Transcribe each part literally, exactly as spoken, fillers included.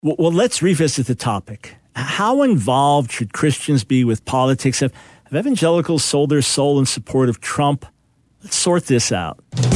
Well, well, let's revisit the topic. How involved should Christians be with politics? Have, have evangelicals sold their soul in support of Trump? Let's sort this out.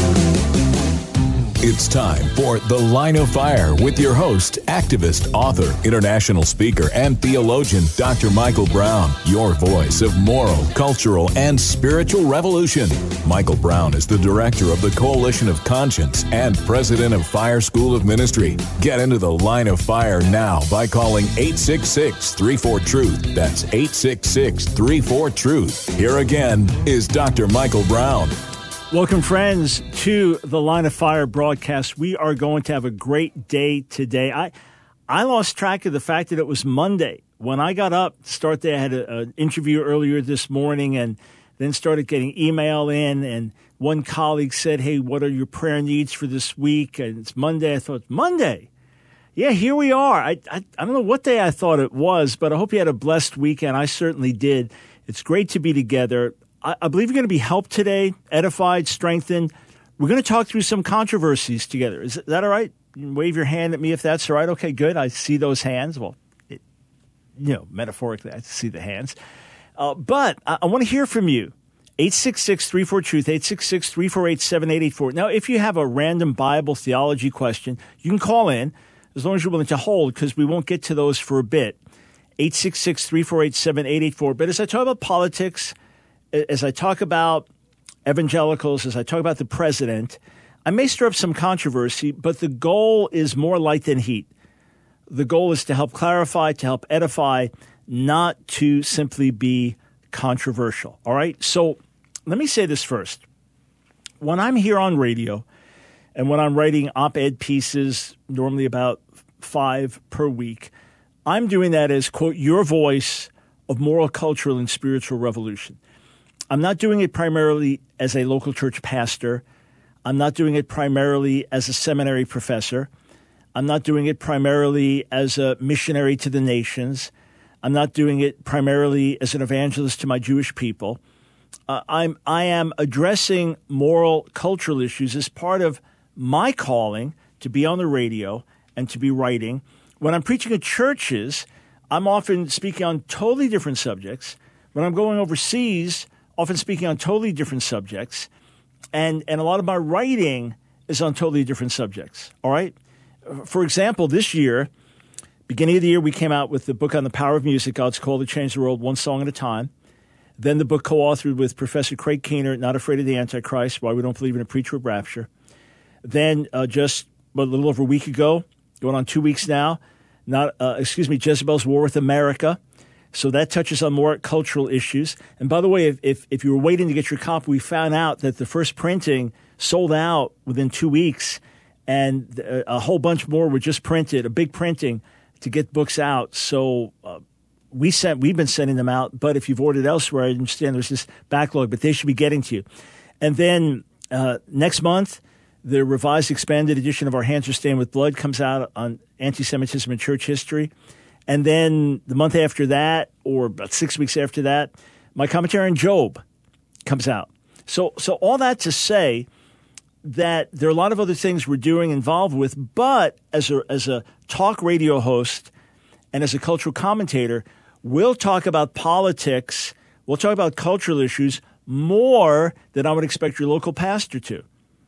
It's time for The Line of Fire with your host, activist, author, international speaker, and theologian, Doctor Michael Brown, your voice of moral, cultural, and spiritual revolution. Michael Brown is the director of the Coalition of Conscience and president of Fire School of Ministry. Get into The Line of Fire now by calling eight six six, three four, truth. That's eight six six, three four, truth. Here again is Doctor Michael Brown. Welcome, friends, to the Line of Fire broadcast. We are going to have a great day today. I I lost track of the fact that it was Monday. When I got up to start there, I had an interview earlier this morning and then started getting email in. And one colleague said, hey, what are your prayer needs for this week? And it's Monday. I thought, Monday? Yeah, here we are. I, I, I don't know what day I thought it was, but I hope you had a blessed weekend. I certainly did. It's great to be together. I believe you're going to be helped today, edified, strengthened. We're going to talk through some controversies together. Is that all right? You can wave your hand at me if that's all right. Okay, good. I see those hands. Well, it, you know, metaphorically, I see the hands. Uh, but I, I want to hear from you. eight six six, three four, truth, eight six six, three four eight, seven eight eight four. Now, if you have a random Bible theology question, you can call in as long as you're willing to hold, because we won't get to those for a bit. eight six six, three four eight, seven eight eight four. But as I talk about politics, as I talk about evangelicals, as I talk about the president, I may stir up some controversy, but the goal is more light than heat. The goal is to help clarify, to help edify, not to simply be controversial. All right? So let me say this first. When I'm here on radio and when I'm writing op-ed pieces, normally about five per week, I'm doing that as, quote, your voice of moral, cultural, and spiritual revolution. I'm not doing it primarily as a local church pastor. I'm not doing it primarily as a seminary professor. I'm not doing it primarily as a missionary to the nations. I'm not doing it primarily as an evangelist to my Jewish people. Uh, I'm, I am addressing moral, cultural issues as part of my calling to be on the radio and to be writing. When I'm preaching at churches, I'm often speaking on totally different subjects. When I'm going overseas, often speaking on totally different subjects, and, and a lot of my writing is on totally different subjects, all right? For example, this year, beginning of the year, we came out with the book on the power of music, God's Call to Change the World, One Song at a Time. Then the book co-authored with Professor Craig Keener, Not Afraid of the Antichrist, Why We Don't Believe in a Pre-Trib Rapture. Then uh, just well, a little over a week ago, going on two weeks now, not uh, excuse me, Jezebel's War with America. So that touches on more cultural issues. And by the way, if, if, if you were waiting to get your copy, we found out that the first printing sold out within two weeks, and a whole bunch more were just printed, a big printing to get books out. So uh, we sent, we've been sending them out. But if you've ordered elsewhere, I understand there's this backlog, but they should be getting to you. And then uh, next month, the revised expanded edition of Our Hands Are Stained with Blood comes out on anti-Semitism in church history. And then the month after that, or about six weeks after that, my commentary on Job comes out. So so all that to say that there are a lot of other things we're doing, involved with, but as a, as a talk radio host and as a cultural commentator, we'll talk about politics, we'll talk about cultural issues more than I would expect your local pastor to.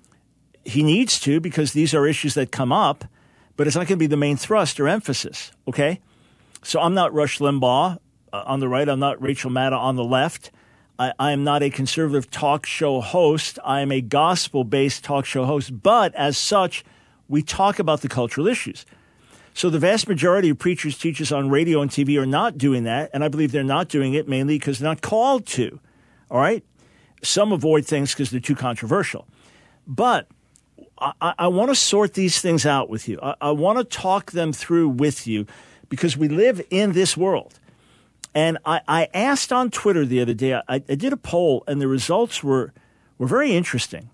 He needs to, because these are issues that come up, but it's not going to be the main thrust or emphasis, okay? So I'm not Rush Limbaugh uh, on the right. I'm not Rachel Maddow on the left. I, I am not a conservative talk show host. I am a gospel-based talk show host. But as such, we talk about the cultural issues. So the vast majority of preachers, teachers on radio and T V are not doing that. And I believe they're not doing it mainly because they're not called to. All right? Some avoid things because they're too controversial. But I, I want to sort these things out with you. I, I want to talk them through with you, because we live in this world. And I, I asked on Twitter the other day, I, I did a poll, and the results were, were very interesting.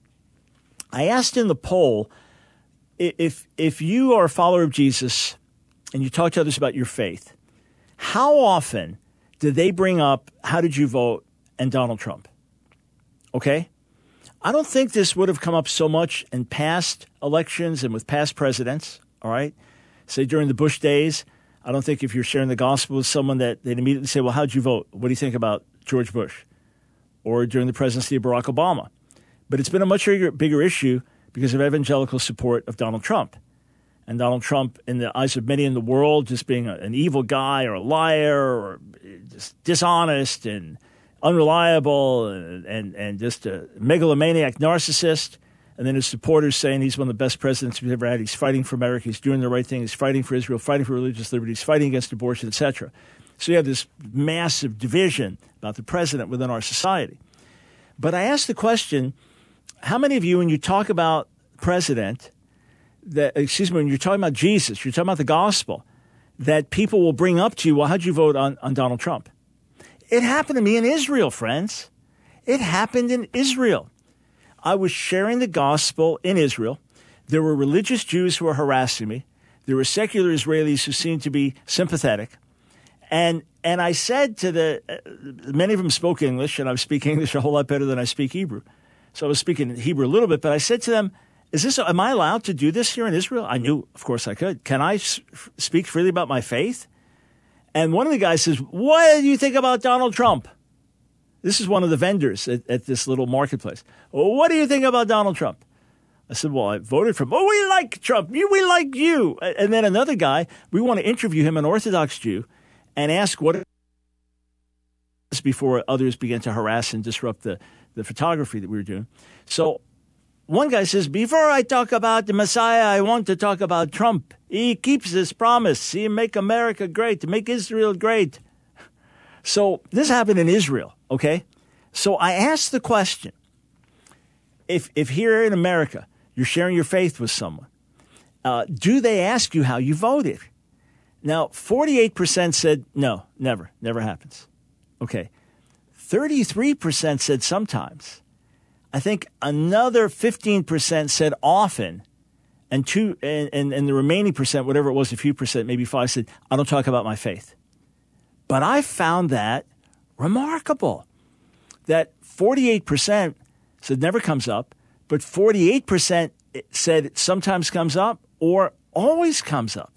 I asked in the poll, if, if you are a follower of Jesus and you talk to others about your faith, how often did they bring up, how did you vote, and Donald Trump? Okay? I don't think this would have come up so much in past elections and with past presidents, all right? Say during the Bush days, I don't think if you're sharing the gospel with someone that they'd immediately say, well, how'd you vote? What do you think about George Bush? Or during the presidency of Barack Obama. But it's been a much bigger, bigger issue because of evangelical support of Donald Trump. And Donald Trump, in the eyes of many in the world, just being a, an evil guy or a liar or just dishonest and unreliable and, and, and just a megalomaniac narcissist. And then his supporters saying he's one of the best presidents we've ever had. He's fighting for America. He's doing the right thing. He's fighting for Israel, fighting for religious liberties, fighting against abortion, et cetera. So you have this massive division about the president within our society. But I asked the question, how many of you, when you talk about president, that excuse me, when you're talking about Jesus, you're talking about the gospel, that people will bring up to you, well, how'd you vote on, on Donald Trump? It happened to me in Israel, friends. It happened in Israel. I was sharing the gospel in Israel. There were religious Jews who were harassing me. There were secular Israelis who seemed to be sympathetic. And and I said to the, uh, many of them spoke English, and I speak English a whole lot better than I speak Hebrew. So I was speaking Hebrew a little bit, but I said to them, is this, am I allowed to do this here in Israel? I knew, of course I could. Can I s- speak freely about my faith? And one of the guys says, what do you think about Donald Trump? This is one of the vendors at, at this little marketplace. Well, what do you think about Donald Trump? I said, well, I voted for him. Oh, we like Trump. You, we like you. And then another guy, we want to interview him, an Orthodox Jew, and ask what it is before others began to harass and disrupt the, the photography that we were doing. So one guy says, before I talk about the Messiah, I want to talk about Trump. He keeps his promise. He make America great, to make Israel great. So this happened in Israel, okay? So I asked the question, if if here in America you're sharing your faith with someone, uh, do they ask you how you voted? Now, forty-eight percent said no, never, never happens. Okay. thirty-three percent said sometimes. I think another fifteen percent said often, and two and, and, and the remaining percent, whatever it was, a few percent, maybe five, said, I don't talk about my faith. But I found that remarkable, that forty-eight percent said never comes up, but forty-eight percent said it sometimes comes up or always comes up.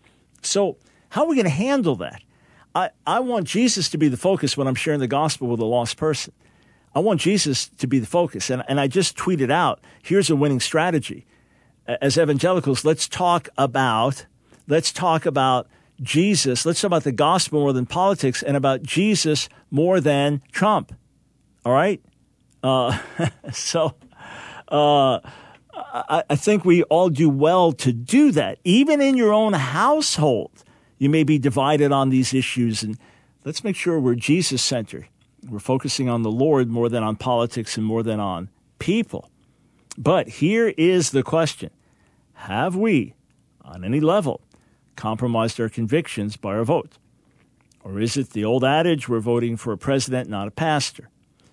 So how are we going to handle that? I, I want Jesus to be the focus when I'm sharing the gospel with a lost person. I want Jesus to be the focus. And, and I just tweeted out, here's a winning strategy. As evangelicals, let's talk about, let's talk about Jesus. Let's talk about the gospel more than politics and about Jesus more than Trump. All right? Uh, so uh, I, I think we all do well to do that. Even in your own household, you may be divided on these issues. And let's make sure we're Jesus-centered. We're focusing on the Lord more than on politics and more than on people. But here is the question. Have we, on any level, compromised our convictions by our vote? Or is it the old adage, we're voting for a president, not a pastor?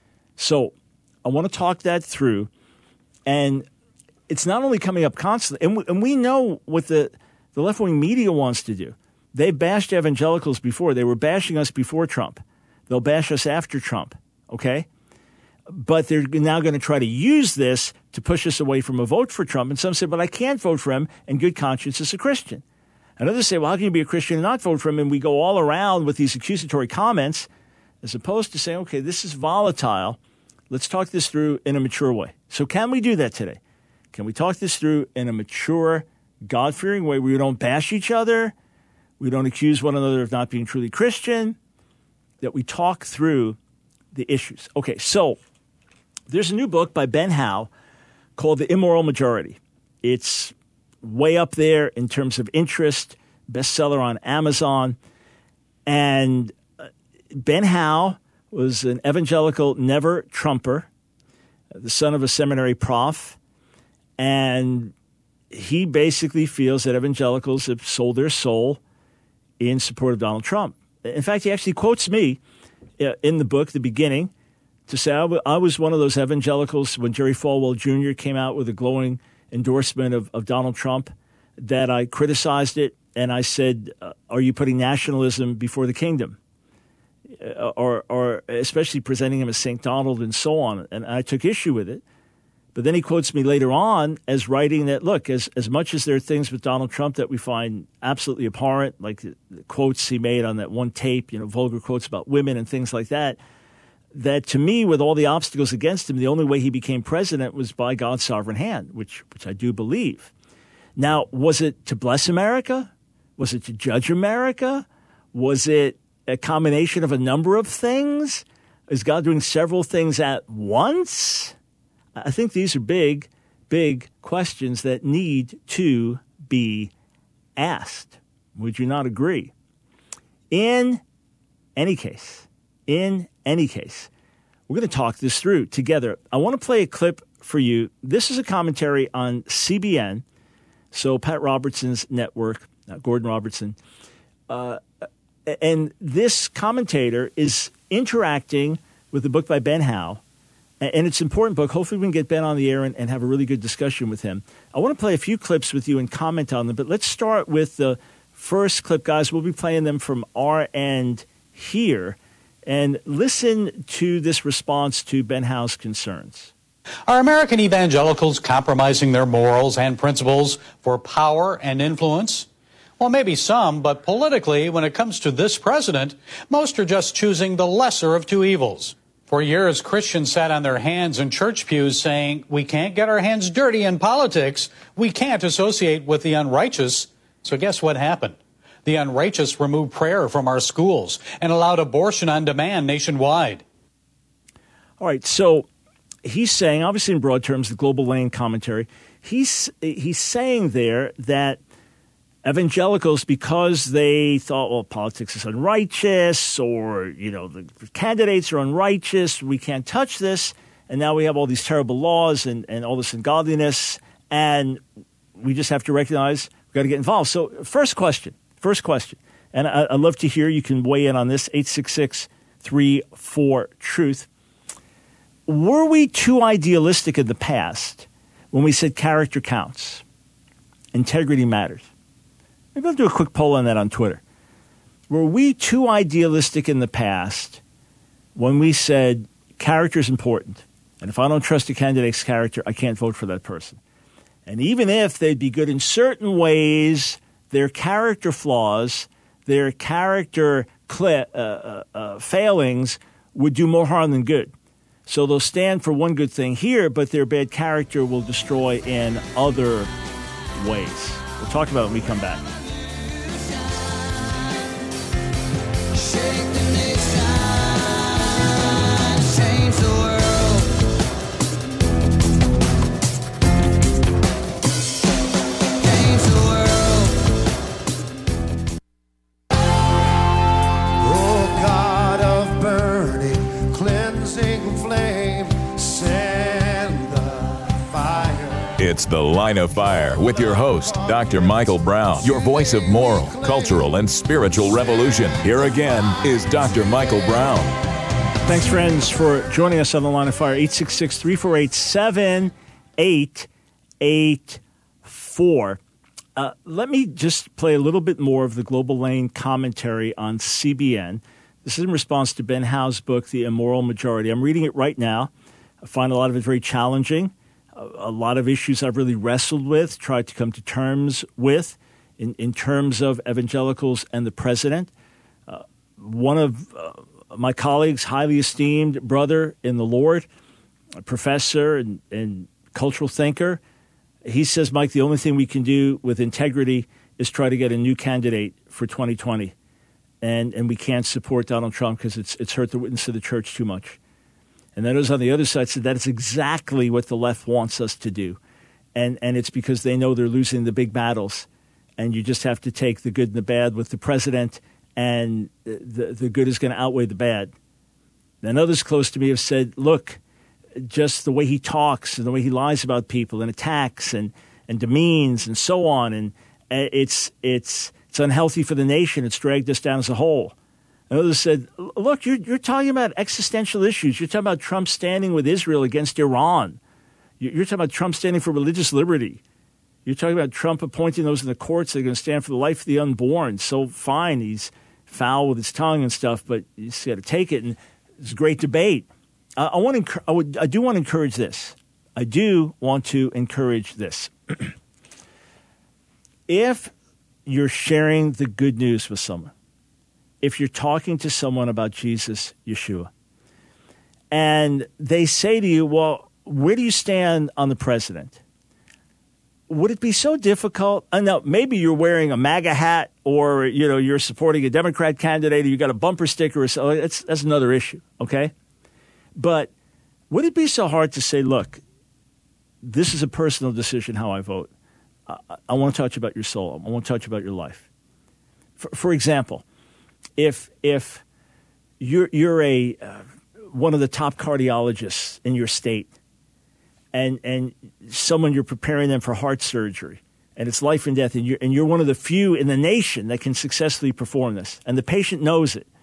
So I want to talk that through. And it's not only coming up constantly, and we, and we know what the, the left-wing media wants to do. They bashed evangelicals before. They were bashing us before Trump. They'll bash us after Trump, okay? But they're now going to try to use this to push us away from a vote for Trump. And some say, but I can't vote for him in good conscience as a Christian. And others say, well, how can you be a Christian and not vote for him? And we go all around with these accusatory comments as opposed to saying, okay, this is volatile. Let's talk this through in a mature way. So can we do that today? Can we talk this through in a mature, God-fearing way where we don't bash each other, we don't accuse one another of not being truly Christian, that we talk through the issues? Okay, so there's a new book by Ben Howe called The Immoral Majority. It's way up there in terms of interest, bestseller on Amazon. And Ben Howe was an evangelical never-Trumper, the son of a seminary prof, and he basically feels that evangelicals have sold their soul in support of Donald Trump. In fact, he actually quotes me in the book, the beginning, to say I, w- I was one of those evangelicals when Jerry Falwell Junior came out with a glowing endorsement of, of Donald Trump, that I criticized it, and I said, uh, are you putting nationalism before the kingdom? Uh, or, or especially presenting him as Saint Donald and so on. And I took issue with it But then he quotes me later on as writing that, look, as, as much as there are things with Donald Trump that we find absolutely abhorrent, like the, the quotes he made on that one tape, you know, vulgar quotes about women and things like that, that to me, with all the obstacles against him, the only way he became president was by God's sovereign hand, which which I do believe. Now, was it to bless America? Was it to judge America? Was it a combination of a number of things? Is God doing several things at once? I think these are big, big questions that need to be asked. Would you not agree? In any case, in any case, we're going to talk this through together. I want to play a clip for you. This is a commentary on C B N, so Pat Robertson's network, uh, Gordon Robertson. Uh, and this commentator is interacting with the book by Ben Howe. And it's an important book. Hopefully we can get Ben on the air and, and have a really good discussion with him. I want to play a few clips with you and comment on them, but let's start with the first clip, guys. We'll be playing them from our end here. And listen to this response to Ben Howe's concerns. Are American evangelicals compromising their morals and principles for power and influence? Well, maybe some, but politically, when it comes to this president, most are just choosing the lesser of two evils. For years, Christians sat on their hands in church pews saying, we can't get our hands dirty in politics. We can't associate with the unrighteous. So guess what happened? The unrighteous removed prayer from our schools and allowed abortion on demand nationwide. All right, so he's saying, obviously in broad terms, the Global Lane commentary, he's he's saying there that evangelicals, because they thought, well, politics is unrighteous, or, you know, the candidates are unrighteous, we can't touch this, and now we have all these terrible laws and, and all this ungodliness, and we just have to recognize we've got to get involved. So first question, first question, and I, I'd love to hear, you can weigh in on this, eight six six, three four, truth. Were we too idealistic in the past when we said character counts, integrity matters? Maybe I'll do a quick poll on that on Twitter. Were we too idealistic in the past when we said character is important, and if I don't trust a candidate's character, I can't vote for that person? And even if they'd be good in certain ways, their character flaws, their character cl- uh, uh, uh, failings would do more harm than good. So they'll stand for one good thing here, but their bad character will destroy in other ways. We'll talk about it when we come back. Shake the nation, change the world. Change the world. Oh God of burning, cleansing flame, send the fire. It's The Line of Fire with your host, Doctor Michael Brown, your voice of moral, cultural, and spiritual revolution. Here again is Doctor Michael Brown. Thanks, friends, for joining us on The Line of Fire. eight six six, three four eight, seven eight eight four. Uh, let me just play a little bit more of the Global Lane commentary on C B N. This is in response to Ben Howe's book, The Immoral Majority. I'm reading it right now. I find a lot of it very challenging. A lot of issues I've really wrestled with, tried to come to terms with in, in terms of evangelicals and the president. Uh, one of uh, my colleagues, highly esteemed brother in the Lord, a professor and, and cultural thinker, he says, Mike, the only thing we can do with integrity is try to get a new candidate for twenty twenty. And, and we can't support Donald Trump because it's, it's hurt the witness of the church too much. And then those on the other side said that is exactly what the left wants us to do. And and it's because they know they're losing the big battles. And you just have to take the good and the bad with the president, and the, the good is going to outweigh the bad. And others close to me have said, look, just the way he talks and the way he lies about people and attacks and, and demeans and so on, and it's it's it's unhealthy for the nation. It's dragged us down as a whole. And others said, look, you're, you're talking about existential issues. You're talking about Trump standing with Israel against Iran. You're talking about Trump standing for religious liberty. You're talking about Trump appointing those in the courts that are going to stand for the life of the unborn. So fine, he's foul with his tongue and stuff, but you just got to take it. And it's a great debate. Uh, I want to, I, would, I do want to encourage this. I do want to encourage this. If you're sharing the good news with someone, if you're talking to someone about Jesus, Yeshua, and they say to you, well, where do you stand on the president? Would it be so difficult? I know maybe you're wearing a MAGA hat, or you know you're supporting a Democrat candidate, or you got a bumper sticker, or so. That's that's another issue, okay? But would it be so hard to say, look, this is a personal decision how I vote. I, I want to touch about your soul. I want to touch about your life. For, for example, if if you're you're a uh, one of the top cardiologists in your state, and and someone you're preparing them for heart surgery, and it's life and death, and you're, and you're one of the few in the nation that can successfully perform this, and the patient knows it.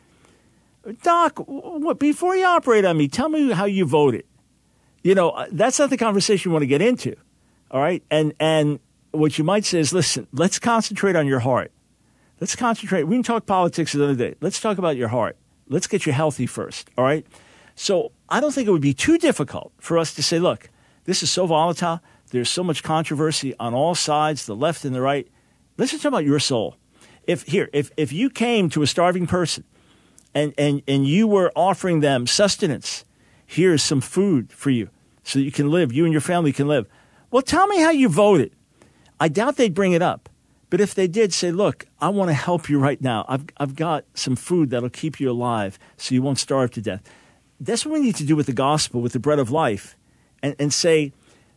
Doc, what, before you operate on me, tell me how you voted. You know, that's not the conversation you want to get into, all right? And and what you might say is, listen, let's concentrate on your heart. Let's concentrate. We can talk politics another day. Let's talk about your heart. Let's get you healthy first, all right? So I don't think it would be too difficult for us to say, look, this is so volatile. There's so much controversy on all sides, the left and the right. Let's just talk about your soul. If here, if if you came to a starving person and, and, and you were offering them sustenance, here's some food for you so that you can live, you and your family can live. Well, tell me how you voted. I doubt they'd bring it up. But if they did, say, look, I want to help you right now. I've I've got some food that'll keep you alive so you won't starve to death. That's what we need to do with the gospel, with the bread of life, and, and say,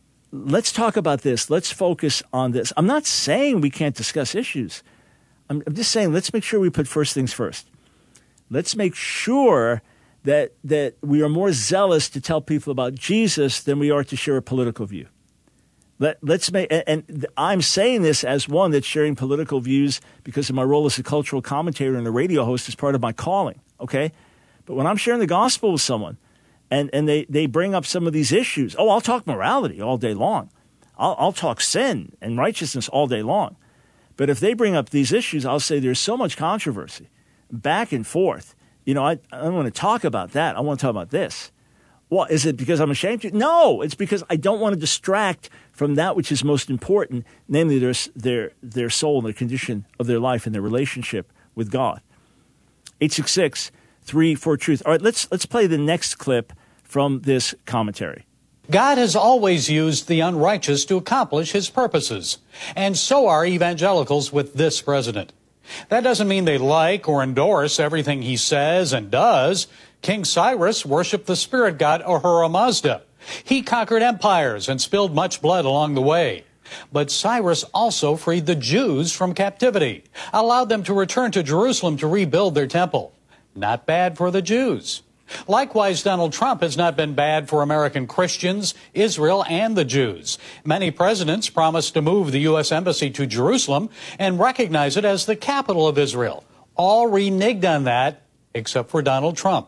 let's talk about this. Let's focus on this. I'm not saying we can't discuss issues. I'm, I'm just saying let's make sure we put first things first. Let's make sure that that we are more zealous to tell people about Jesus than we are to share a political view. Let, let's make, and, and I'm saying this as one that's sharing political views because of my role as a cultural commentator and a radio host as part of my calling, okay? But when I'm sharing the gospel with someone and, and they, they bring up some of these issues, oh, I'll talk morality all day long. I'll, I'll talk sin and righteousness all day long. But if they bring up these issues, I'll say there's so much controversy, back and forth. You know, I, I don't want to talk about that. I want to talk about this. Well, is it because I'm ashamed to? No, it's because I don't want to distract from that which is most important, namely their, their, their soul and their condition of their life and their relationship with God. eight six six, three four, truth. All right, let's, let's play the next clip from this commentary. God has always used the unrighteous to accomplish his purposes, and so are evangelicals with this president. That doesn't mean they like or endorse everything he says and does. King Cyrus worshiped the spirit god Ahura Mazda. He conquered empires and spilled much blood along the way. But Cyrus also freed the Jews from captivity, allowed them to return to Jerusalem to rebuild their temple. Not bad for the Jews. Likewise, Donald Trump has not been bad for American Christians, Israel, and the Jews. Many presidents promised to move the U S Embassy to Jerusalem and recognize it as the capital of Israel. All reneged on that, except for Donald Trump.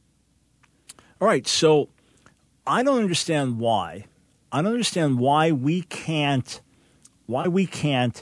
All right, so I don't understand why. I don't understand why we can't, why we can't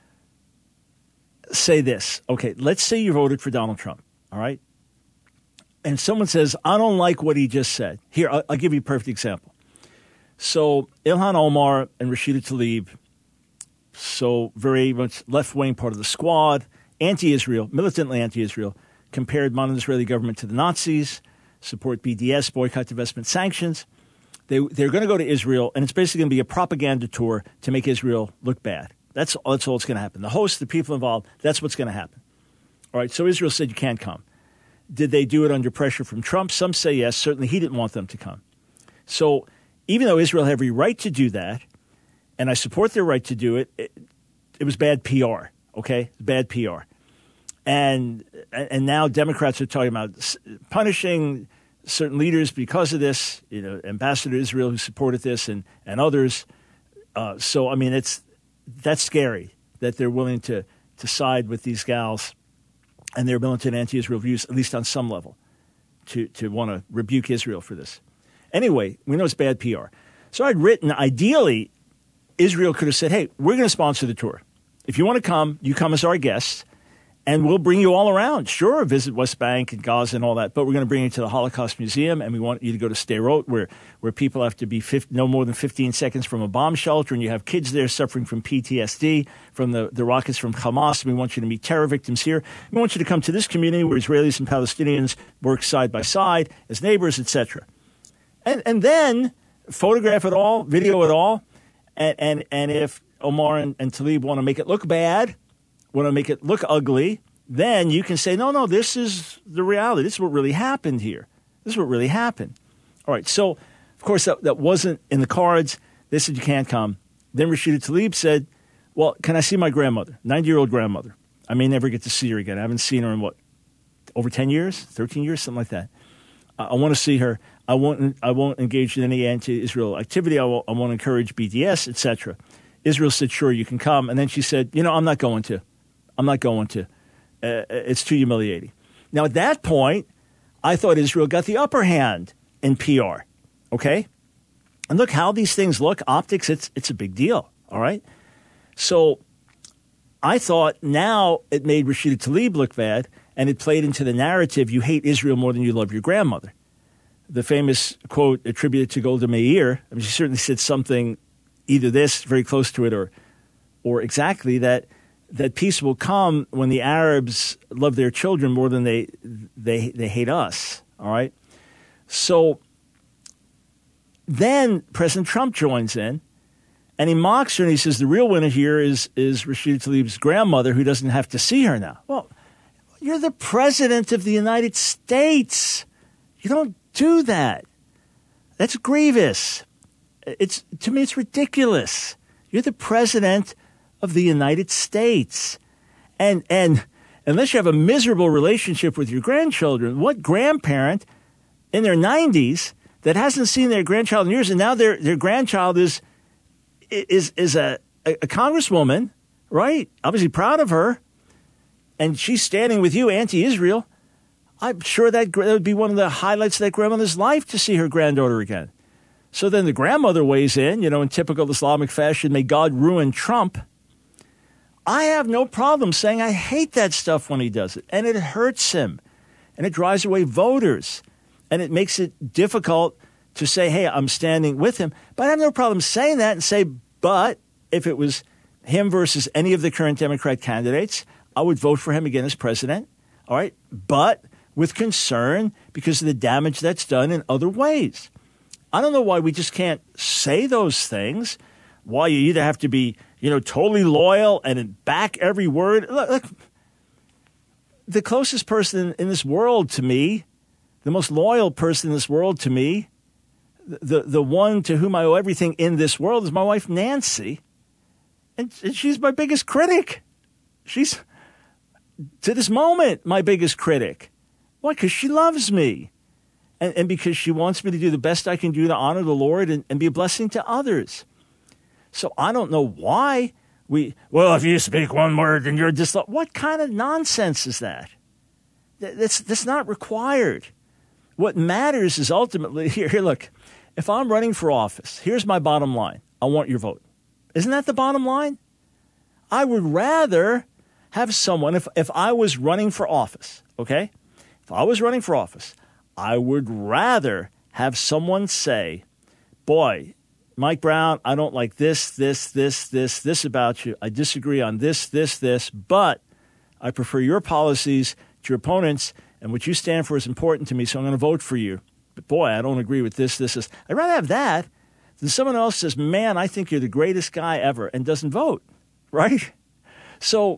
say this. Okay, let's say you voted for Donald Trump, all right? And someone says, I don't like what he just said. Here, I'll, I'll give you a perfect example. So Ilhan Omar and Rashida Tlaib, so very much left-wing part of the squad, anti-Israel, militantly anti-Israel, compared modern Israeli government to the Nazis, support B D S, boycott, divestment, sanctions. They, they're going to go to Israel, and it's basically going to be a propaganda tour to make Israel look bad. That's, that's all that's going to happen. The hosts, the people involved, that's what's going to happen. All right, so Israel said you can't come. Did they do it under pressure from Trump? Some say yes. Certainly he didn't want them to come. So even though Israel had every right to do that, and I support their right to do it, it, it was bad P R, okay? Bad P R. And and now Democrats are talking about punishing certain leaders because of this, you know, Ambassador to Israel who supported this and, and others. Uh, so, I mean, it's that's scary that they're willing to, to side with these gals and their militant anti-Israel views, at least on some level, to, to want to rebuke Israel for this. Anyway, we know it's bad P R. So I'd written, ideally, Israel could have said, hey, we're going to sponsor the tour. If you want to come, you come as our guests, And we'll bring you all around. Sure, visit West Bank and Gaza and all that, but we're going to bring you to the Holocaust Museum, and we want you to go to Sderot, where where people have to be fifty, no more than fifteen seconds from a bomb shelter, and you have kids there suffering from P T S D from the, the rockets from Hamas. We want you to meet terror victims here. We want you to come to this community where Israelis and Palestinians work side by side as neighbors, et cetera. And and then photograph it all, video it all, and and, and if Omar and, and Tlaib want to make it look bad, want to make it look ugly, then you can say, no, no, this is the reality. This is what really happened here. This is what really happened. All right, so, of course, that, that wasn't in the cards. They said, you can't come. Then Rashida Tlaib said, well, can I see my grandmother, ninety-year-old grandmother? I may never get to see her again. I haven't seen her in, what, over ten years, thirteen years, something like that. I, I want to see her. I won't, I won't engage in any anti-Israel activity. I won't, I won't encourage B D S, et cetera. Israel said, sure, you can come. And then she said, you know, I'm not going to. I'm not going to. Uh, it's too humiliating. Now, at that point, I thought Israel got the upper hand in P R, okay? And look how these things look. Optics, it's it's a big deal, all right? So I thought now it made Rashida Tlaib look bad, and it played into the narrative, you hate Israel more than you love your grandmother. The famous quote attributed to Golda Meir, I mean, she certainly said something, either this, very close to it, or or exactly that, that peace will come when the Arabs love their children more than they they they hate us, all right? So then President Trump joins in, and he mocks her, and he says the real winner here is, is Rashida Tlaib's grandmother, who doesn't have to see her now. Well, you're the president of the United States. You don't do that. That's grievous. It's, to me, it's ridiculous. You're the president of the United States. And and unless you have a miserable relationship with your grandchildren, what grandparent in their nineties that hasn't seen their grandchild in years, and now their, their grandchild is is is a, a, a congresswoman, right? Obviously proud of her, and she's standing with you, anti-Israel. I'm sure that, that would be one of the highlights of that grandmother's life to see her granddaughter again. So then the grandmother weighs in, you know, in typical Islamic fashion, may God ruin Trump. I have no problem saying I hate that stuff when he does it, and it hurts him, and it drives away voters, and it makes it difficult to say, hey, I'm standing with him. But I have no problem saying that and say, but if it was him versus any of the current Democrat candidates, I would vote for him again as president, all right? But with concern because of the damage that's done in other ways. I don't know why we just can't say those things, why you either have to be, you know, totally loyal and back every word. Look, look, the closest person in this world to me, the most loyal person in this world to me, the, the one to whom I owe everything in this world is my wife, Nancy. And, and she's my biggest critic. She's, to this moment, my biggest critic. Why? Because she loves me. And, and because she wants me to do the best I can do to honor the Lord and, and be a blessing to others. So I don't know why we, well, if you speak one word, then you're just, what kind of nonsense is that? That's, that's not required. What matters is ultimately, here, here, look, if I'm running for office, here's my bottom line. I want your vote. Isn't that the bottom line? I would rather have someone, if, if I was running for office, okay? If I was running for office, I would rather have someone say, boy, Mike Brown, I don't like this, this, this, this, this about you. I disagree on this, this, this, but I prefer your policies to your opponents, and what you stand for is important to me, so I'm going to vote for you. But boy, I don't agree with this, this, this. I'd rather have that than someone else says, man, I think you're the greatest guy ever, and doesn't vote, right? So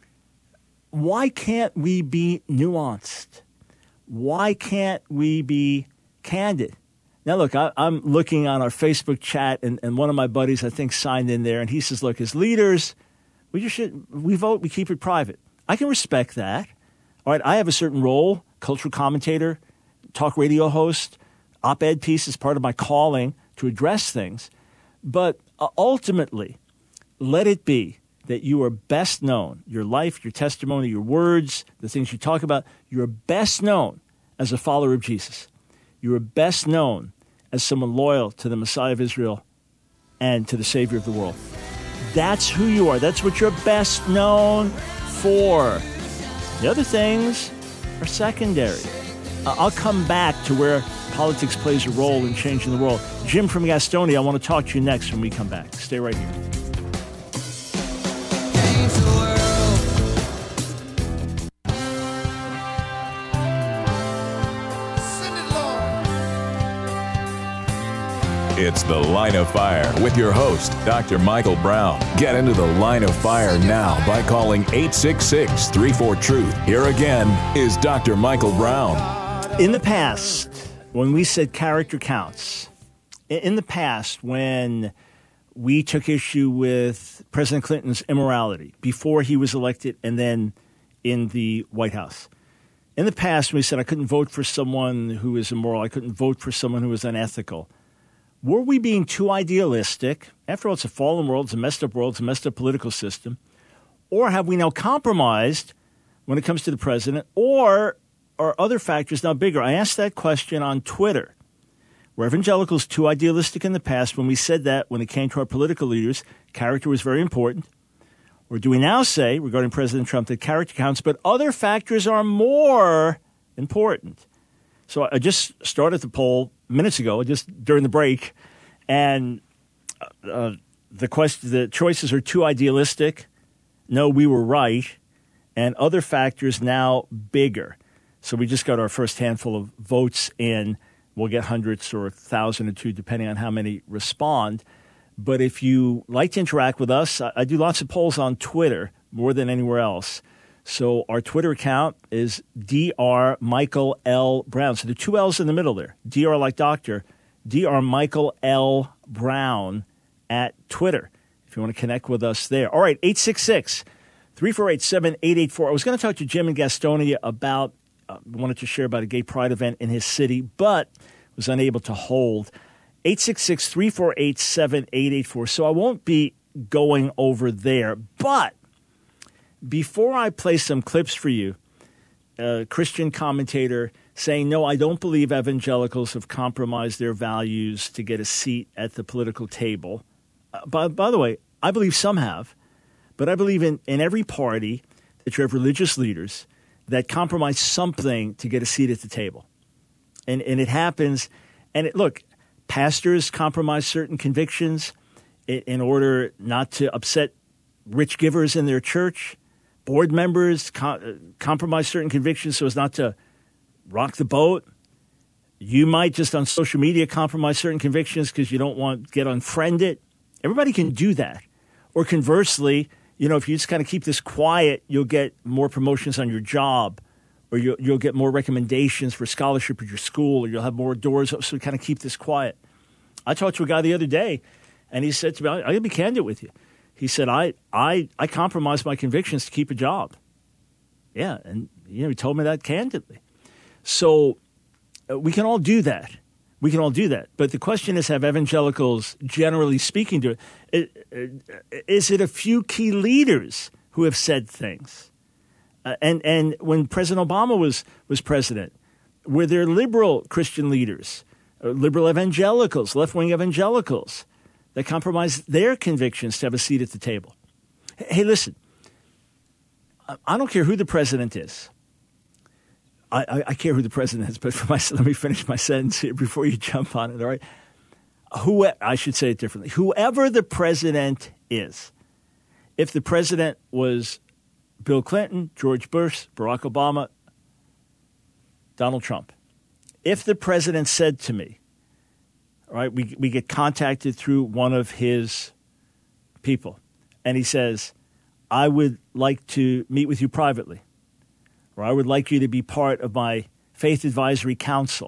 why can't we be nuanced? Why can't we be candid? Now, look, I, I'm looking on our Facebook chat, and, and one of my buddies, I think, signed in there, and he says, look, as leaders, we just should, we vote, we keep it private. I can respect that. All right, I have a certain role, cultural commentator, talk radio host, op-ed piece is part of my calling to address things. But uh, ultimately, let it be that you are best known, your life, your testimony, your words, the things you talk about, you're best known as a follower of Jesus. You are best known as someone loyal to the Messiah of Israel and to the Savior of the world. That's who you are. That's what you're best known for. The other things are secondary. Uh, I'll come back to where politics plays a role in changing the world. Jim from Gastonia, I want to talk to you next when we come back. Stay right here. Change the world. Send it, Lord. It's The Line of Fire with your host, Doctor Michael Brown. Get into the Line of Fire now by calling eight six six, three four, truth. Here again is Doctor Michael Brown. In the past, when we said character counts, in the past when we took issue with President Clinton's immorality before he was elected and then in the White House, in the past when we said I couldn't vote for someone who was immoral, I couldn't vote for someone who was unethical, were we being too idealistic? After all, it's a fallen world, it's a messed up world, it's a messed up political system. Or have we now compromised when it comes to the president? Or are other factors now bigger? I asked that question on Twitter. Were evangelicals too idealistic in the past when we said that when it came to our political leaders, character was very important? Or do we now say, regarding President Trump, that character counts, but other factors are more important? So I just started the poll minutes ago, just during the break, and uh, the question, the choices are too idealistic. No, we were right, and other factors now bigger. So we just got our first handful of votes in. We'll get hundreds or a thousand or two, depending on how many respond. But if you like to interact with us, I, I do lots of polls on Twitter, more than anywhere else. So our Twitter account is D R Michael L. Brown. So the two L's in the middle there. D R like doctor, D R Michael L. Brown at Twitter, if you want to connect with us there. All right, eight six six, three four eight, seven eight eight four. I was going to talk to Jim in Gastonia about Uh, wanted to share about a gay pride event in his city, but was unable to hold. eight six six, three four eight, seven eight eight four. So I won't be going over there. But before I play some clips for you, a Christian commentator saying, no, I don't believe evangelicals have compromised their values to get a seat at the political table. Uh, by, by the way, I believe some have, but I believe in, in every party that you have religious leaders that compromise something to get a seat at the table. And and it happens. And it, look, pastors compromise certain convictions in, in order not to upset rich givers in their church. Board members com- compromise certain convictions so as not to rock the boat. You might just on social media compromise certain convictions because you don't want to get unfriended. Everybody can do that. Or conversely, you know, if you just kind of keep this quiet, you'll get more promotions on your job, or you'll, you'll get more recommendations for scholarship at your school, or you'll have more doors. So kind of keep this quiet. I talked to a guy the other day, and he said to me, I'm going to be candid with you. He said, I, I, I compromised my convictions to keep a job. Yeah, and you know, he told me that candidly. So uh, we can all do that. We can all do that. But the question is, have evangelicals, generally speaking, do it? Is it a few key leaders who have said things? Uh, and and when President Obama was, was president, were there liberal Christian leaders, uh, liberal evangelicals, left-wing evangelicals that compromised their convictions to have a seat at the table? Hey, listen, I don't care who the president is. I, I, I care who the president is, but for my, let me finish my sentence here before you jump on it, all right? Who, I should say it differently. Whoever the president is, if the president was Bill Clinton, George Bush, Barack Obama, Donald Trump, if the president said to me, all right, we, we get contacted through one of his people, and he says, I would like to meet with you privately, or I would like you to be part of my faith advisory council.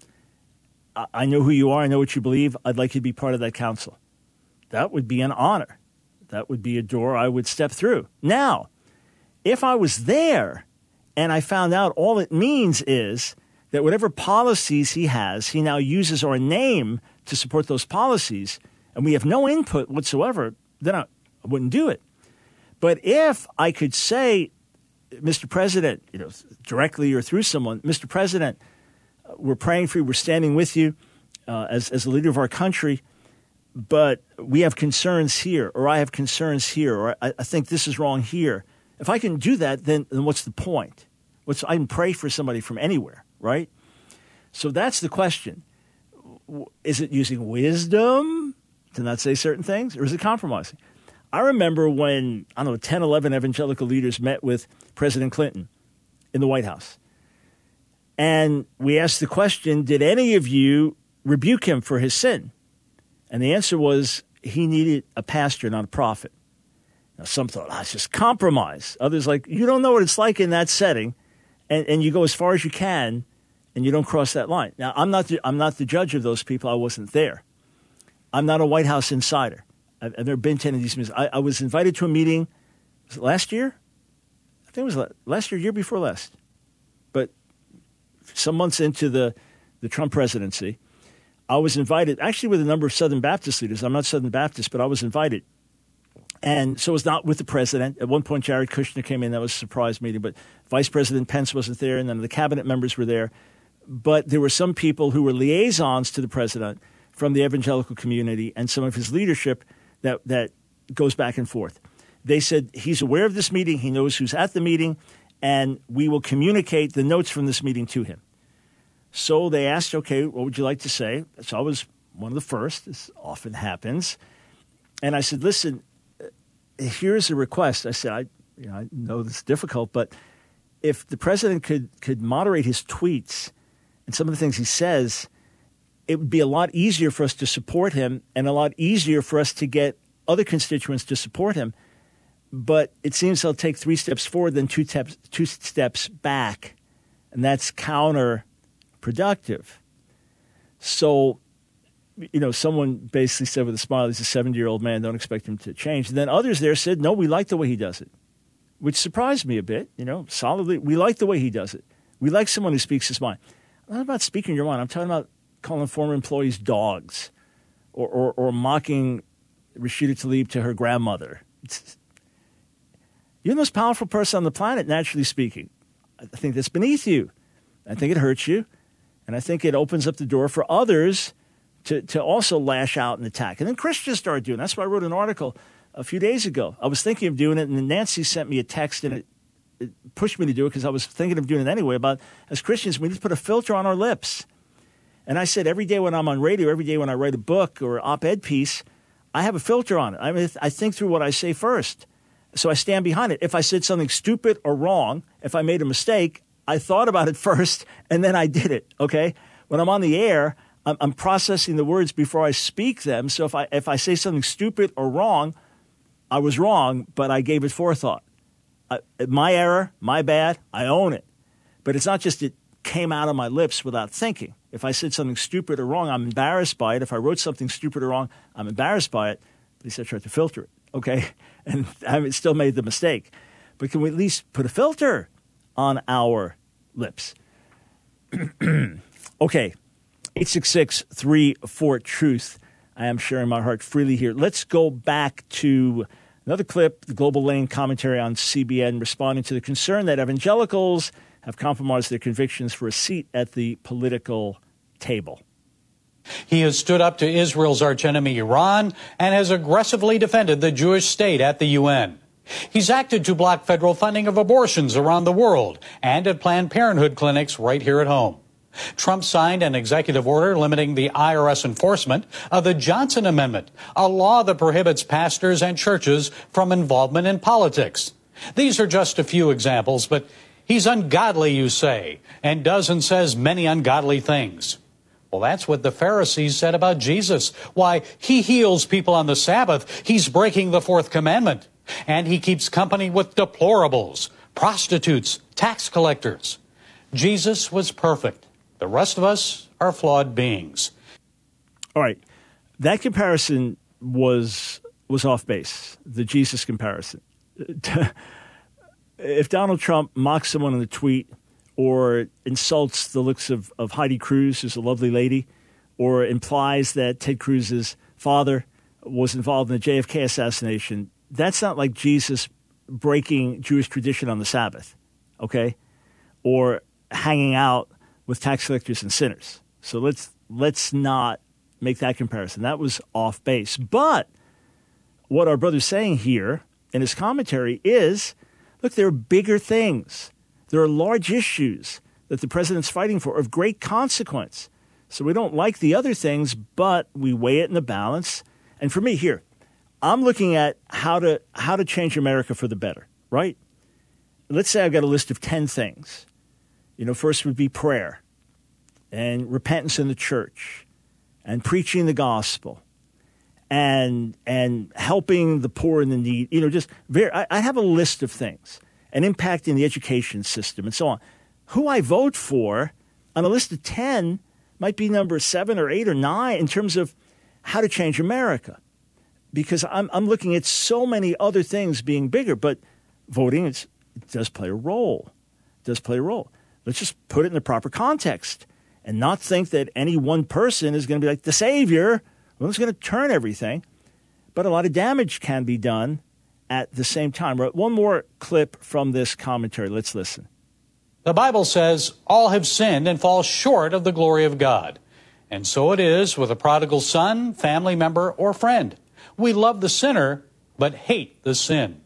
I, I know who you are. I know what you believe. I'd like you to be part of that council. That would be an honor. That would be a door I would step through. Now, if I was there and I found out all it means is that whatever policies he has, he now uses our name to support those policies, and we have no input whatsoever, then I, I wouldn't do it. But if I could say, Mister President, you know, directly or through someone, Mister President, we're praying for you, we're standing with you uh, as, as the leader of our country, but we have concerns here, or I have concerns here, or I, I think this is wrong here. If I can do that, then, then what's the point? What's, I can pray for somebody from anywhere, right? So that's the question. Is it using wisdom to not say certain things, or is it compromising? I remember when, I don't know, ten, eleven evangelical leaders met with President Clinton in the White House. And we asked the question, did any of you rebuke him for his sin? And the answer was, he needed a pastor, not a prophet. Now, some thought, ah, it's just compromise. Others like, you don't know what it's like in that setting, and, and you go as far as you can, and you don't cross that line. Now, I'm not the, I'm not the judge of those people. I wasn't there. I'm not a White House insider. I've, I've never been to any of these meetings. I, I was invited to a meeting, was it last year? I think it was last year, year before last. But some months into the, the Trump presidency, I was invited, actually with a number of Southern Baptist leaders. I'm not Southern Baptist, but I was invited. And so it was not with the president. At one point, Jared Kushner came in. That was a surprise meeting. But Vice President Pence wasn't there, and none of the cabinet members were there. But there were some people who were liaisons to the president from the evangelical community and some of his leadership that, that goes back and forth. They said he's aware of this meeting. He knows who's at the meeting, and we will communicate the notes from this meeting to him. So they asked, okay, what would you like to say? So I was one of the first. This often happens. And I said, listen, here's a request. I said, I, you know, I know this is difficult, but if the president could, could moderate his tweets and some of the things he says, it would be a lot easier for us to support him and a lot easier for us to get other constituents to support him. But it seems he'll take three steps forward, then two steps, two steps back, and that's counterproductive. So, you know, someone basically said with a smile, he's a seventy-year-old man, don't expect him to change. And then others there said, no, we like the way he does it, which surprised me a bit, you know, solidly. We like the way he does it. We like someone who speaks his mind. I'm not about speaking your mind. I'm talking about calling former employees dogs or, or, or mocking Rashida Tlaib to her grandmother. It's, you're the most powerful person on the planet, naturally speaking. I think that's beneath you. I think it hurts you. And I think it opens up the door for others to, to also lash out and attack. And then Christians started doing it. That's why I wrote an article a few days ago. I was thinking of doing it, and then Nancy sent me a text, and it, it pushed me to do it because I was thinking of doing it anyway, about as Christians, we need to put a filter on our lips. And I said every day when I'm on radio, every day when I write a book or op-ed piece, I have a filter on it. I mean, I think through what I say first. So I stand behind it. If I said something stupid or wrong, if I made a mistake, I thought about it first, and then I did it, okay? When I'm on the air, I'm, I'm processing the words before I speak them. So if I if I say something stupid or wrong, I was wrong, but I gave it forethought. I, my error, my bad, I own it. But it's not just it came out of my lips without thinking. If I said something stupid or wrong, I'm embarrassed by it. If I wrote something stupid or wrong, I'm embarrassed by it. At least I tried to filter it, okay? And I haven't still made the mistake. But can we at least put a filter on our lips? Okay, eight six six, three four, truth. I am sharing my heart freely here. Let's go back to another clip, the Global Lane commentary on C B N, responding to the concern that evangelicals have compromised their convictions for a seat at the political table. He has stood up to Israel's archenemy Iran and has aggressively defended the Jewish state at the U N. He's acted to block federal funding of abortions around the world and at Planned Parenthood clinics right here at home. Trump signed an executive order limiting the I R S enforcement of the Johnson Amendment, a law that prohibits pastors and churches from involvement in politics. These are just a few examples, but he's ungodly, you say, and does and says many ungodly things. Well, that's what the Pharisees said about Jesus. Why, he heals people on the Sabbath. He's breaking the fourth commandment. And he keeps company with deplorables, prostitutes, tax collectors. Jesus was perfect. The rest of us are flawed beings. All right. That comparison was was off base, the Jesus comparison. If Donald Trump mocks someone in a tweet or insults the looks of, of Heidi Cruz, who's a lovely lady, or implies that Ted Cruz's father was involved in the J F K assassination, that's not like Jesus breaking Jewish tradition on the Sabbath, okay? Or hanging out with tax collectors and sinners. So let's let's not make that comparison. That was off base. But what our brother's saying here in his commentary is, Look, there are bigger things. There are large issues that the president's fighting for of great consequence. So we don't like the other things, but we weigh it in the balance. And for me, here, I'm looking at how to how to change America for the better, right? Let's say I've got a list of ten things. You know, first would be prayer and repentance in the church and preaching the gospel and and helping the poor and the needy. You know, just very, I, I have a list of things and impacting the education system and so on. Who I vote for on a list of ten might be number seven or eight or nine in terms of how to change America. Because I'm I'm looking at so many other things being bigger, but voting is, it does play a role. It does play a role. Let's just put it in the proper context and not think that any one person is going to be like the savior. Well, it's going to turn everything. But a lot of damage can be done at the same time. One more clip from this commentary. Let's listen. The Bible says all have sinned and fall short of the glory of God. And so it is with a prodigal son, family member, or friend. We love the sinner, but hate the sin.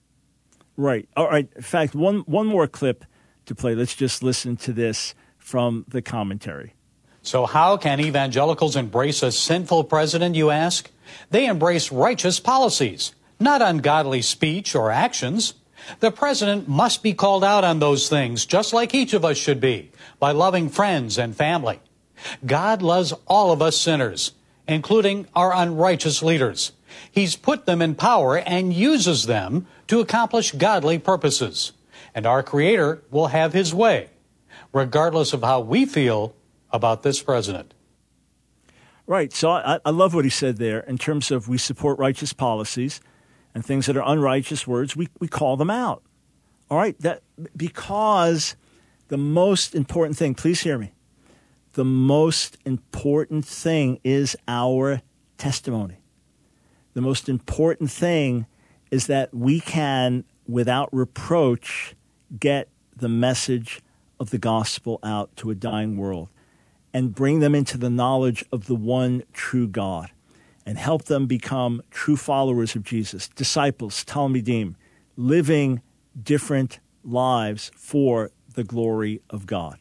Right. All right. In fact, one, one more clip to play. Let's just listen to this from the commentary. So how can evangelicals embrace a sinful president, you ask? They embrace righteous policies, not ungodly speech or actions. The president must be called out on those things, just like each of us should be, by loving friends and family. God loves all of us sinners, including our unrighteous leaders. He's put them in power and uses them to accomplish godly purposes. And our Creator will have His way, regardless of how we feel about this president. Right. So I, I love what he said there in terms of we support righteous policies and things that are unrighteous words, we, we call them out. All right. That because the most important thing, please hear me, the most important thing is our testimony. The most important thing is that we can, without reproach, get the message of the gospel out to a dying world and bring them into the knowledge of the one true God and help them become true followers of Jesus, disciples, Talmidim, living different lives for the glory of God.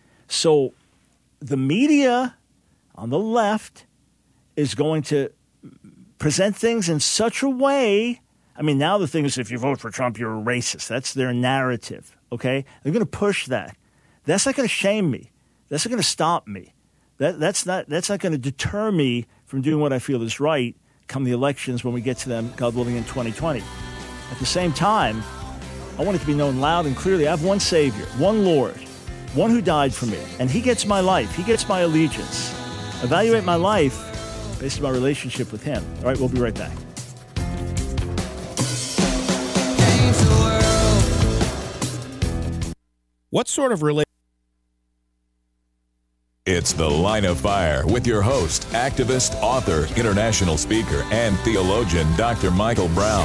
So the media on the left is going to present things in such a way. I mean, now the thing is, if you vote for Trump, you're a racist. That's their narrative, okay? They're going to push that. That's not going to shame me. That's not going to stop me. That, that's not that's not going to deter me from doing what I feel is right come the elections when we get to them, God willing, in twenty twenty. At the same time, I want it to be known loud and clearly, I have one Savior, one Lord, one who died for me, and He gets my life. He gets my allegiance. Evaluate my life based on my relationship with Him. All right, we'll be right back. What sort of relationship? It's The Line of Fire with your host, activist, author, international speaker, and theologian, Doctor Michael Brown.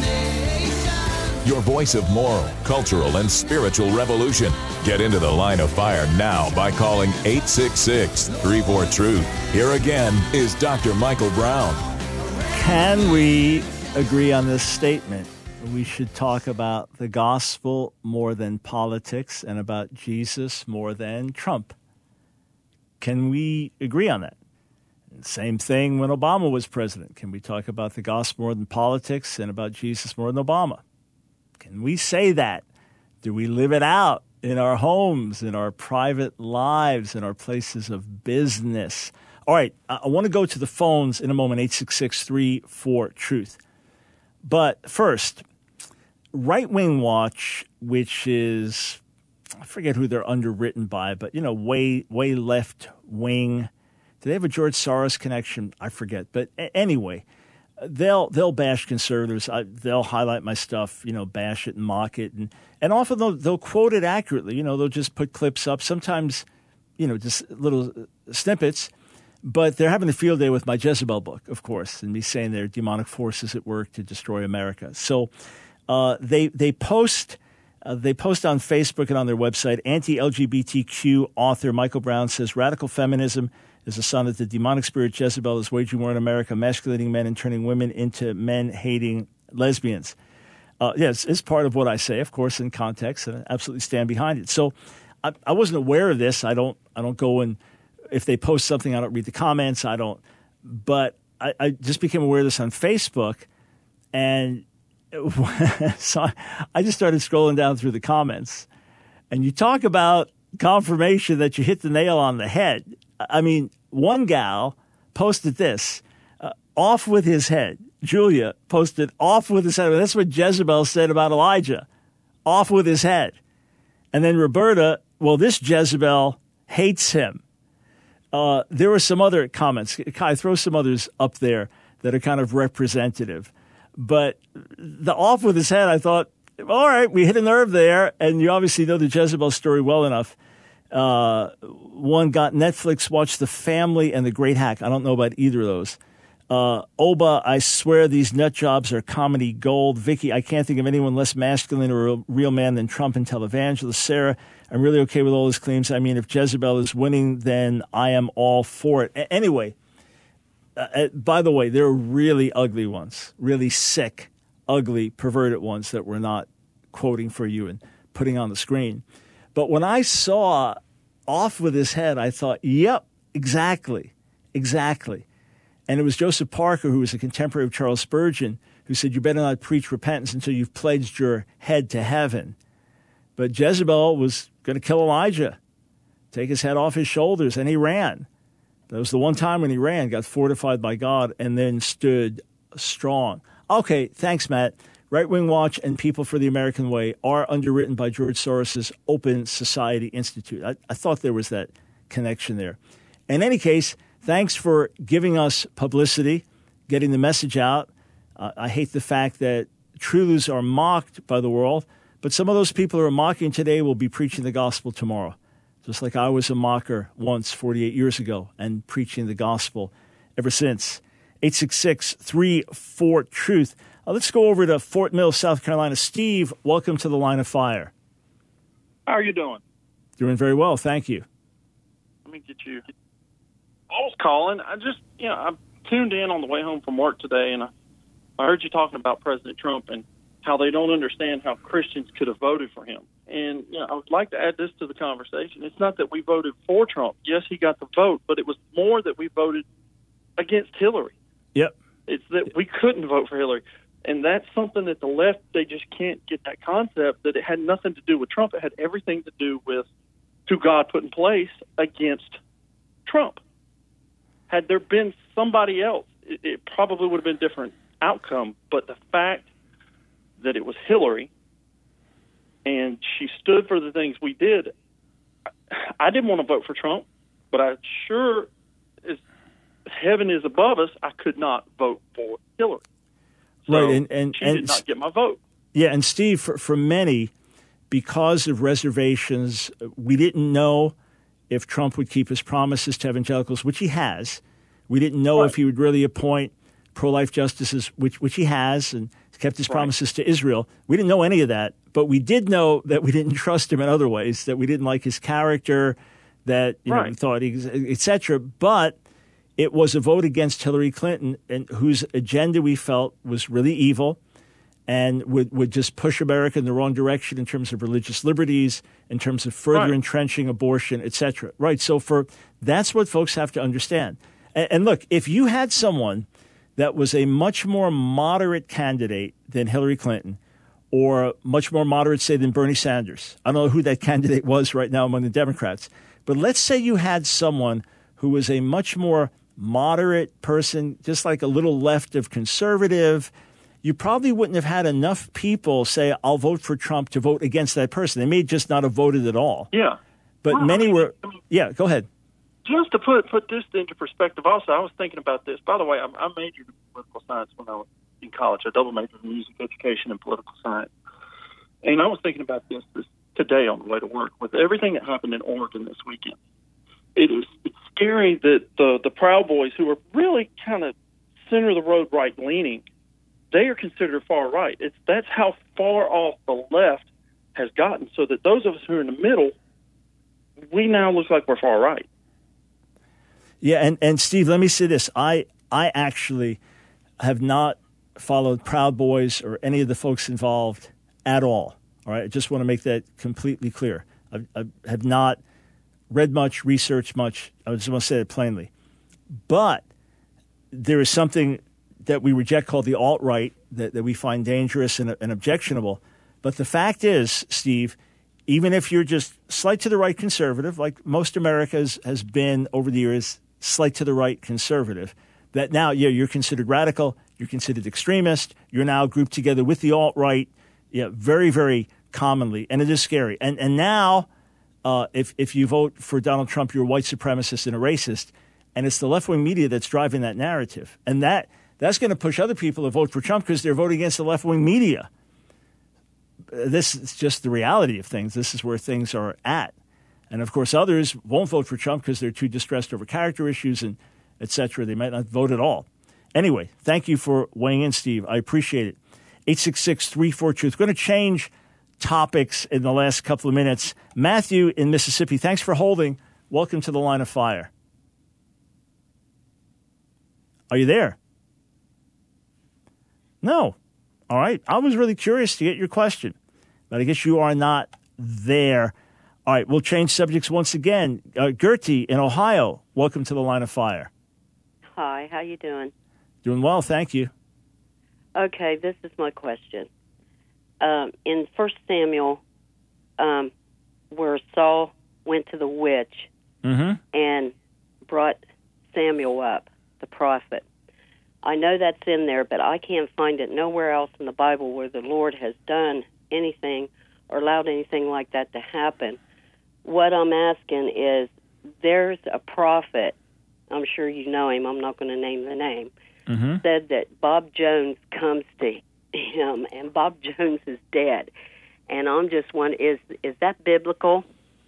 Your voice of moral, cultural, and spiritual revolution. Get into The Line of Fire now by calling eight six six, three four, truth. Here again is Doctor Michael Brown. Can we agree on this statement? We should talk about the gospel more than politics and about Jesus more than Trump. Can we agree on that? Same thing when Obama was president. Can we talk about the gospel more than politics and about Jesus more than Obama? Can we say that? Do we live it out in our homes, in our private lives, in our places of business? All right, I want to go to the phones in a moment, eight six six, three four, truth. But first, Right Wing Watch, which is, I forget who they're underwritten by, but, you know, way, way left wing. Do they have a George Soros connection? I forget. But a- anyway, they'll they'll bash conservatives. I, they'll highlight my stuff, you know, bash it and mock it. And, and often they'll, they'll quote it accurately. You know, they'll just put clips up, sometimes, you know, just little snippets. But they're having a field day with my Jezebel book, of course, and me saying there are demonic forces at work to destroy America. So uh, they they post uh, they post on Facebook and on their website. Anti-L G B T Q author Michael Brown says radical feminism is a sign that the demonic spirit Jezebel is waging war in America, emasculating men and turning women into men-hating lesbians. Uh, yes, it's part of what I say, of course, in context, and I absolutely stand behind it. So I, I wasn't aware of this. I don't I don't go and, if they post something, I don't read the comments. I don't. But I, I just became aware of this on Facebook, and so I, I just started scrolling down through the comments. And you talk about confirmation that you hit the nail on the head. I mean, one gal posted this, uh, off with his head. Julia posted, off with his head. That's what Jezebel said about Elijah, off with his head. And then Roberta, well, this Jezebel hates him. Uh, there were some other comments. Kai, throw some others up there that are kind of representative. But the off with his head, I thought, all right, we hit a nerve there. And you obviously know the Jezebel story well enough. Uh, one got Netflix, watched The Family and The Great Hack. I don't know about either of those. Uh, Oba, I swear these nut jobs are comedy gold. Vicky, I can't think of anyone less masculine or a real man than Trump and televangelist. Sarah, I'm really okay with all his claims. I mean, if Jezebel is winning, then I am all for it. A- anyway, uh, by the way, there are really ugly ones, really sick, ugly, perverted ones that we're not quoting for you and putting on the screen. But when I saw off with his head, I thought, yep, exactly, exactly. And it was Joseph Parker, who was a contemporary of Charles Spurgeon, who said, you better not preach repentance until you've pledged your head to heaven. But Jezebel was going to kill Elijah, take his head off his shoulders, and he ran. That was the one time when he ran, got fortified by God, and then stood strong. Okay, thanks, Matt. Right Wing Watch and People for the American Way are underwritten by George Soros' Open Society Institute. I, I thought there was that connection there. In any case, thanks for giving us publicity, getting the message out. Uh, I hate the fact that truths are mocked by the world, but some of those people who are mocking today will be preaching the gospel tomorrow, just like I was a mocker once forty-eight years ago and preaching the gospel ever since. eight six six, three four, truth. Uh, let's go over to Fort Mill, South Carolina. Steve, welcome to the Line of Fire. How are you doing? Doing very well, thank you. Let me get you. I was calling. I just, you know, I tuned in on the way home from work today, and I, I heard you talking about President Trump and how they don't understand how Christians could have voted for him. And, you know, I would like to add this to the conversation. It's not that we voted for Trump. Yes, he got the vote, but it was more that we voted against Hillary. Yep. It's that we couldn't vote for Hillary. And that's something that the left, they just can't get that concept that it had nothing to do with Trump. It had everything to do with who God put in place against Trump. Had there been somebody else, it, it probably would have been a different outcome. But the fact that it was Hillary and she stood for the things we did, I didn't want to vote for Trump, but I sure, as heaven is above us, I could not vote for Hillary. So right, and, and, she and did not get my vote. Yeah, and Steve, for, for many, because of reservations, we didn't know if Trump would keep his promises to evangelicals, which he has. We didn't know Right. if he would really appoint pro-life justices, which which he has, and kept his Right. promises to Israel. We didn't know any of that, but we did know that we didn't trust him in other ways, that we didn't like his character, that you know, Right. we thought, he, et cetera. But it was a vote against Hillary Clinton, and whose agenda we felt was really evil and would, would just push America in the wrong direction in terms of religious liberties, in terms of further Right. entrenching abortion, et cetera. Right. So for that's what folks have to understand. And, and look, if you had someone that was a much more moderate candidate than Hillary Clinton, or much more moderate, say, than Bernie Sanders, I don't know who that candidate was right now among the Democrats, but let's say you had someone who was a much more moderate person, just like a little left of conservative, you probably wouldn't have had enough people say, I'll vote for Trump to vote against that person. They may just not have voted at all. Yeah. But Well, many I mean, were, I mean, yeah, go ahead. Just to put put this into perspective also, I was thinking about this. By the way, I, I majored in political science when I was in college. I double majored in music education and political science. And I was thinking about this, this today on the way to work with everything that happened in Oregon this weekend. It is it's scary that the, the Proud Boys, who are really kind of center-of-the-road right-leaning, they are considered far right. It's That's how far off the left has gotten, so that those of us who are in the middle, we now look like we're far right. Yeah, and, and Steve, let me say this. I I actually have not followed Proud Boys or any of the folks involved at all. All right, I just want to make that completely clear. I, I have not read much, researched much. I just want to say it plainly. But there is something that we reject called the alt-right that, that we find dangerous and, and objectionable. But the fact is, Steve, even if you're just slight to the right conservative, like most America has, has been over the years, slight to the right conservative, that now yeah, you're considered radical, you're considered extremist, you're now grouped together with the alt-right, yeah, very, very commonly, and it is scary. And and now, uh, if if you vote for Donald Trump, you're a white supremacist and a racist, and it's the left-wing media that's driving that narrative. And that that's going to push other people to vote for Trump because they're voting against the left-wing media. This is just the reality of things. This is where things are at. And, of course, others won't vote for Trump because they're too distressed over character issues and et cetera. They might not vote at all. Anyway, thank you for weighing in, Steve. I appreciate it. eight six six, three four, truth. Going to change topics in the last couple of minutes. Matthew in Mississippi, thanks for holding. Welcome to the Line of Fire. Are you there? No. All right. I was really curious to get your question, but I guess you are not there. All right. We'll change subjects once again. Uh, Gertie in Ohio, welcome to the Line of Fire. Hi. How you doing? Doing well. Thank you. Okay. This is my question. Um, in First Samuel, um, where Saul went to the witch Mm-hmm. and brought Samuel up, the prophet. I know that's in there, but I can't find it nowhere else in the Bible where the Lord has done anything or allowed anything like that to happen. What I'm asking is, there's a prophet, I'm sure you know him, I'm not going to name the name, Mm-hmm. said that Bob Jones comes to him, and Bob Jones is dead. And I'm just wondering, is, is that biblical?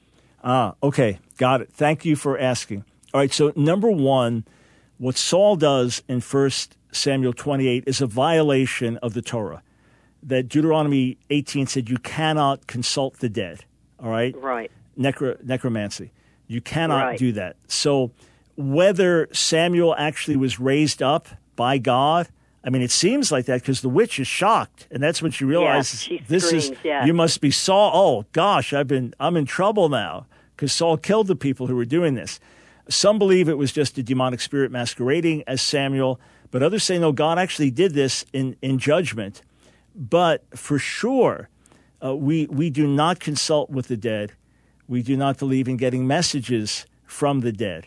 Ah, okay. Got it. Thank you for asking. All right, so number one, what Saul does in First Samuel twenty-eight is a violation of the Torah. That Deuteronomy eighteen said you cannot consult the dead, all right? Right. Necro- necromancy. You cannot Right. do that. So whether Samuel actually was raised up by God, I mean, it seems like that because the witch is shocked, and that's when she realizes she this screams, is yeah. you must be Saul. Oh gosh, I've been I'm in trouble now because Saul killed the people who were doing this. Some believe it was just a demonic spirit masquerading as Samuel, but others say no, God actually did this in in judgment. But for sure, uh, we we do not consult with the dead. We do not believe in getting messages from the dead.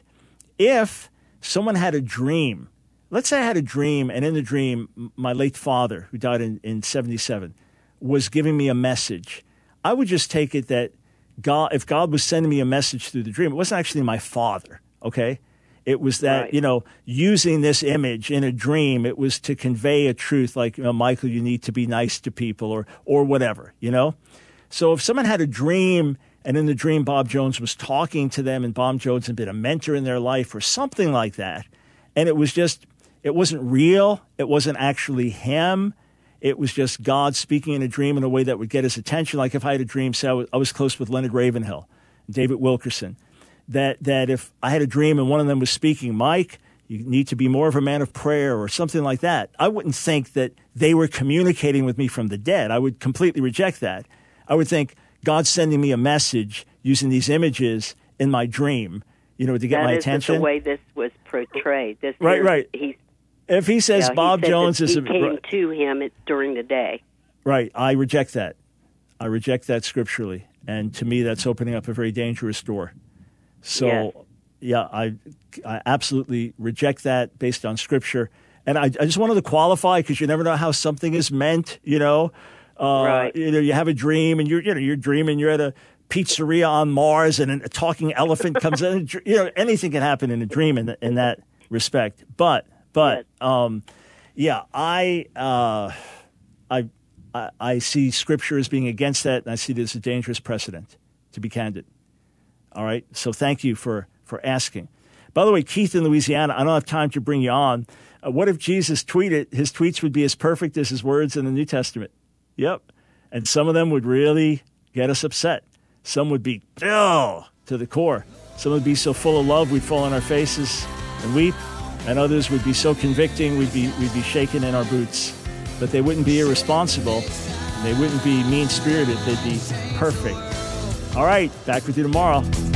If someone had a dream. Let's say I had a dream, and in the dream, my late father, who died in, in seventy-seven, was giving me a message. I would just take it that God, if God was sending me a message through the dream, it wasn't actually my father, okay? It was that, Right. you know, using this image in a dream, it was to convey a truth like, you know, Michael, you need to be nice to people or or whatever, you know? So if someone had a dream, and in the dream Bob Jones was talking to them, and Bob Jones had been a mentor in their life or something like that, and it was just... It wasn't real. It wasn't actually him. It was just God speaking in a dream in a way that would get his attention. Like if I had a dream, say I was, I was close with Leonard Ravenhill, David Wilkerson, that, that if I had a dream and one of them was speaking, Mike, you need to be more of a man of prayer or something like that, I wouldn't think that they were communicating with me from the dead. I would completely reject that. I would think God's sending me a message using these images in my dream, you know, to get That my isn't attention. the way this was portrayed. This Right, is- right. He's If he says Yeah, he Bob said Jones that is he a came to him it, during the day. right, I reject that. I reject that scripturally, and to me, that's opening up a very dangerous door. So, Yes. yeah, I, I absolutely reject that based on scripture. And I, I just wanted to qualify because you never know how something is meant. You know, uh, Right. You know, you have a dream, and you're you know you're dreaming you're at a pizzeria on Mars, and a talking elephant comes in. You know, anything can happen in a dream in, in that respect. But but um, yeah, I uh, I. I, I see Scripture as being against that, and I see it as a dangerous precedent, to be candid. All right? So thank you for, for asking. By the way, Keith in Louisiana, I don't have time to bring you on. Uh, what if Jesus tweeted, his tweets would be as perfect as his words in the New Testament? Yep. And some of them would really get us upset. Some would be, oh, to the core. Some would be so full of love we'd fall on our faces and weep. And others would be so convicting we'd be, we'd be shaking in our boots. but they wouldn't be irresponsible. And they wouldn't be mean-spirited. They'd be perfect. All right, back with you tomorrow.